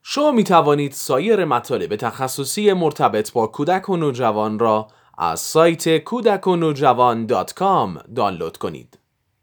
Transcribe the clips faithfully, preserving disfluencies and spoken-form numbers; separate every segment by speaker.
Speaker 1: شما می توانید سایر مطالب تخصصی مرتبط با کودک و نوجوان را از سایت کودک و نوجوان دات کام دانلود کنید.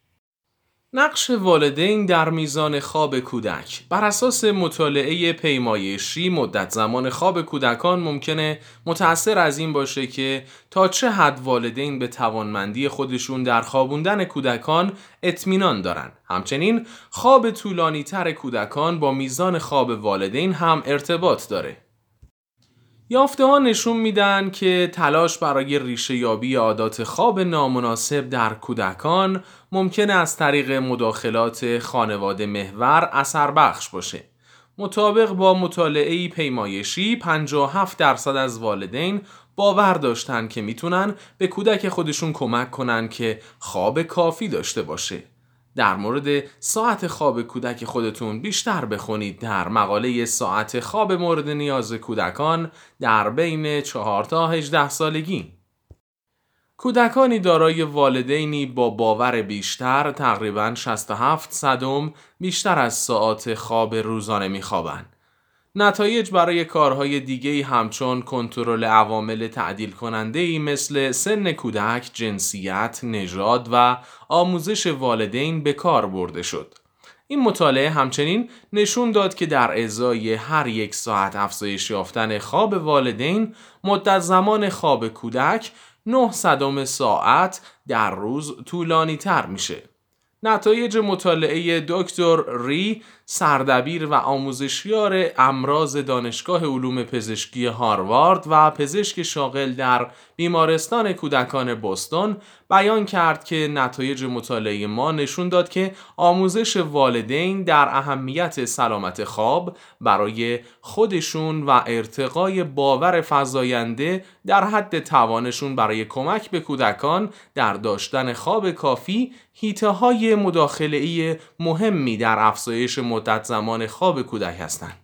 Speaker 1: نقش والدین در میزان خواب کودک. بر اساس مطالعه پیمایشی مدت زمان خواب کودکان ممکنه متأثر از این باشه که تا چه حد والدین به توانمندی خودشون در خوابوندن کودکان اطمینان دارن. همچنین خواب طولانی تر کودکان با میزان خواب والدین هم ارتباط داره. یافته ها نشون میدن که تلاش برای ریشه یابی عادات خواب نامناسب در کودکان ممکنه از طریق مداخلات خانواده محور اثر بخش باشه. مطابق با مطالعه‌ای پیمایشی پنجاه و هفت درصد از والدین باور داشتن که میتونن به کودک خودشون کمک کنن که خواب کافی داشته باشه. در مورد ساعت خواب کودک خودتون بیشتر بخونید در مقاله ساعت خواب مورد نیاز کودکان در بین چهار تا هجده سالگی. کودکانی دارای والدینی با باور بیشتر تقریباً شصت و هفت صدم بیشتر از ساعات خواب روزانه میخوابن. نتایج برای کارهای دیگه‌ای همچون کنترل عوامل تعدیل کننده‌ای مثل سن کودک، جنسیت، نژاد و آموزش والدین به کار برده شد. این مطالعه همچنین نشون داد که در ازای هر یک ساعت افزایش یافتن خواب والدین، مدت زمان خواب کودک نه صدم ساعت در روز طولانی تر میشه. نتایج مطالعه دکتر ری، سردبیر و آموزشیار امراض دانشگاه علوم پزشکی هاروارد و پزشک شاغل در بیمارستان کودکان بوستون بیان کرد که نتایج مطالعه ما نشون داد که آموزش والدین در اهمیت سلامت خواب برای خودشون و ارتقای باور فزاینده در حد توانشون برای کمک به کودکان در داشتن خواب کافی حیطه‌های مداخله‌ای مهمی در افزایش مدت زمان خواب کودک هستند.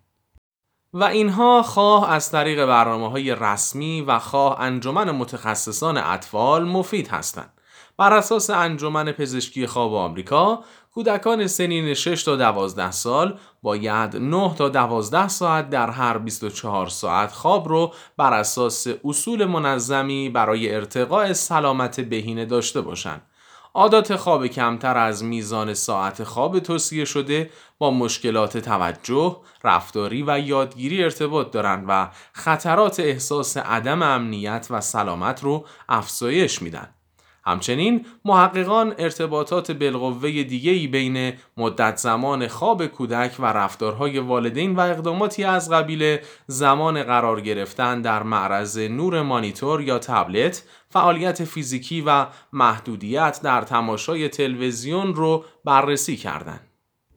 Speaker 1: و اینها خواه از طریق برنامه‌های رسمی و خواه انجمن متخصصان اطفال مفید هستند. بر اساس انجمن پزشکی خواب آمریکا، کودکان سنین شش تا دوازده سال باید نه تا دوازده ساعت در هر بیست و چهار ساعت خواب رو بر اساس اصول منظمی برای ارتقاء سلامت بهینه داشته باشند. عادات خواب کمتر از میزان ساعت خواب توصیه شده با مشکلات توجه، رفتاری و یادگیری ارتباط دارند و خطرات احساس عدم امنیت و سلامت رو افزایش میدن. همچنین محققان ارتباطات بالقوه دیگه‌ای بین مدت زمان خواب کودک و رفتارهای والدین و اقداماتی از قبیل زمان قرار گرفتن در معرض نور مانیتور یا تبلت، فعالیت فیزیکی و محدودیت در تماشای تلویزیون رو بررسی کردند.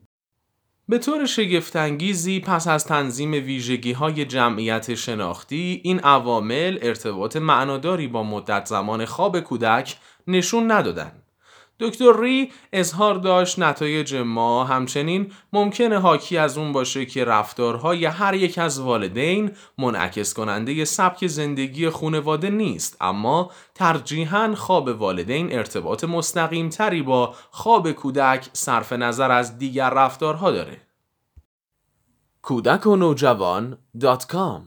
Speaker 1: به طور شگفت‌انگیزی پس از تنظیم ویژگی‌های جمعیت شناختی، این عوامل ارتباط معناداری با مدت زمان خواب کودک نشون ندادند. دکتر ری اظهار داشت نتایج ما همچنین ممکنه حاکی از اون باشه که رفتارهای هر یک از والدین منعکس کننده سبک زندگی خانواده نیست، اما ترجیحاً خواب والدین ارتباط مستقیم تری با خواب کودک صرف نظر از دیگر رفتارها داره. کودک و نوجوان دات کام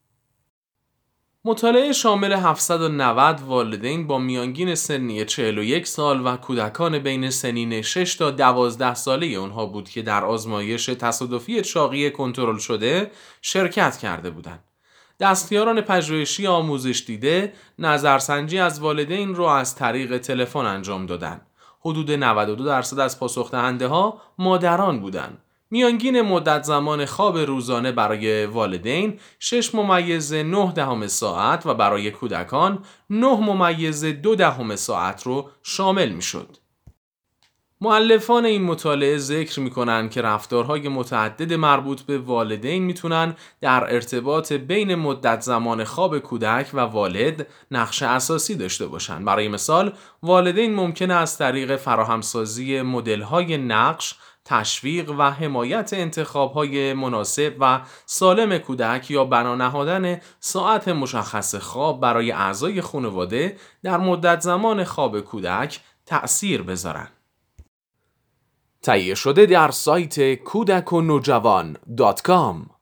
Speaker 1: مطالعه شامل هفتصد و نود والدین با میانگین سنی چهل و یک سال و کودکان بین سنین شش تا دوازده ساله اونها بود که در آزمایش تصادفی چاقی کنترل شده شرکت کرده بودند. دستیاران پژوهشی آموزش دیده نظرسنجی از والدین رو از طریق تلفن انجام دادند. حدود نود و دو درصد از پاسخ دهنده ها مادران بودند. میانگین مدت زمان خواب روزانه برای والدین شش ممیز نه دهم ساعت و برای کودکان نه ممیز دو دهم ساعت رو شامل می شد. مؤلفان این مطالعه ذکر می کنند که رفتارهای متعدد مربوط به والدین می تونن در ارتباط بین مدت زمان خواب کودک و والد نقش اساسی داشته باشند. برای مثال، والدین ممکنه از طریق فراهمسازی مدل‌های نقش، تشویق و حمایت انتخاب‌های مناسب و سالم کودک یا بنا نهادن ساعت مشخص خواب برای اعضای خانواده در مدت زمان خواب کودک تأثیر بذارن. تهیه شده در سایت کودک و نوجوان دات کام